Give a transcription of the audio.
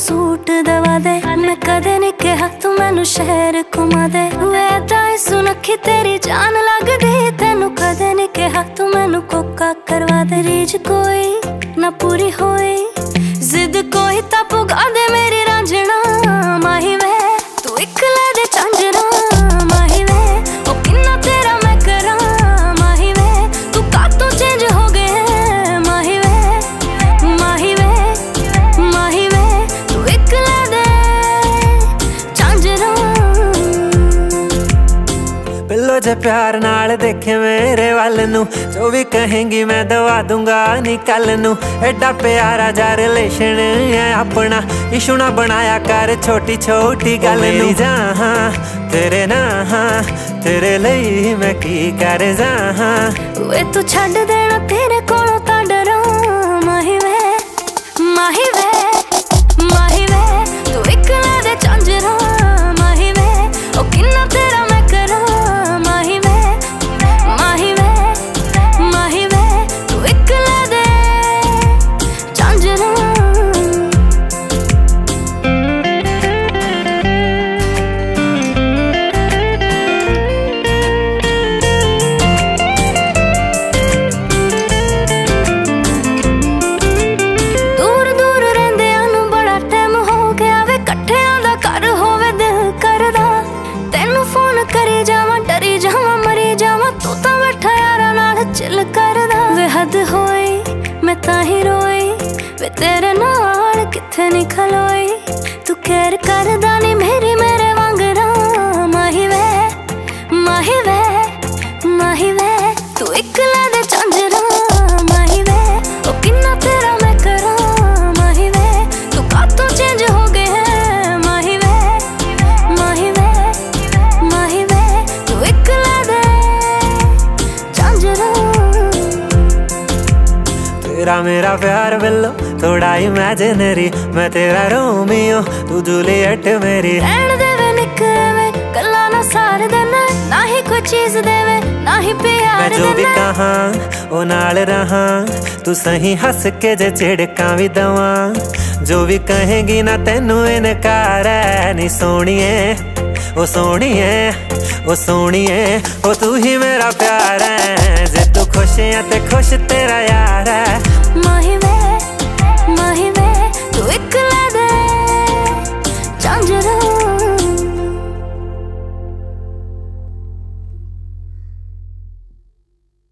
Suit दवा दे। मैं कदे नहीं कहा तू मैनू शहर घुमा दे। वैदा सुनखी तेरी जान लगदी, तेनू कदे नहीं कहा तू मैनू कोका करवा दे। रीझ कोई ना पूरी होई, जिद कोई ता पुगा दे मेरी रांझना। माही वे तू इकले दे झांझना, माही वे ओ किन्ना तेरा मैं करा। माही वे तू कातों चेंज हो गए। माही वे माही वे माही वे तू इकले दे झांझना। पिल्लो जे प्यार नाल देखे मेरे वाल नू, जो भी कहेंगी मैं दवा दूंगा नी कल नू। एडा प्यारा जा रिलेशन है अपना, इशू ना बनाया कर छोटी छोटी गल नू। जहां तेरे ना तेरे लिए मैं की कर जहां। वे तू छड़ देना तेरे कोलों ता डरा। माही वे माही वे माही वे तू इकला दे झांझना। माही वे ओ किन्ना तेरा मैं करा। माही वे माही वे माही वे तू इकला दे झांझना। करी जावां डरी जावां मरी जावां, तू तो बैठा यारा नाल चिल करदा। वे हद होई मैं ताही रोई, वे तेरे नाल किथे नहीं खलोई। तू केयर करदा नी मेरी मेरे वांगरा। माही वे माही वे माही वे तू इकला दे झांझना। माही वे ओ किन्ना तेरा मैं करा। माही वे तू कातों चेंज हो गए है। माही वे माही वे माही वे तू इकला दे झांझना। तेरा मेरा प्यार बिल्लो थोड़ा इमेजिनरी, मैं तेरा रोमियो तू जूलियट मेरी। रहन देवे निकवे गल्ला ना सार देना, ना ही कोई चीज देवे ना ही प्यार मैं जो भी कहा ओ नाल रहा, तू सही हंस के जे झिड़का भी दवा। जो भी कहेगी ना तेनू इनकार है नी सोनिए। ओ सोनिए ओ सोनिए ओ तू ही मेरा प्यार है। जे तू खुश है ते खुश तेरा यार है। माही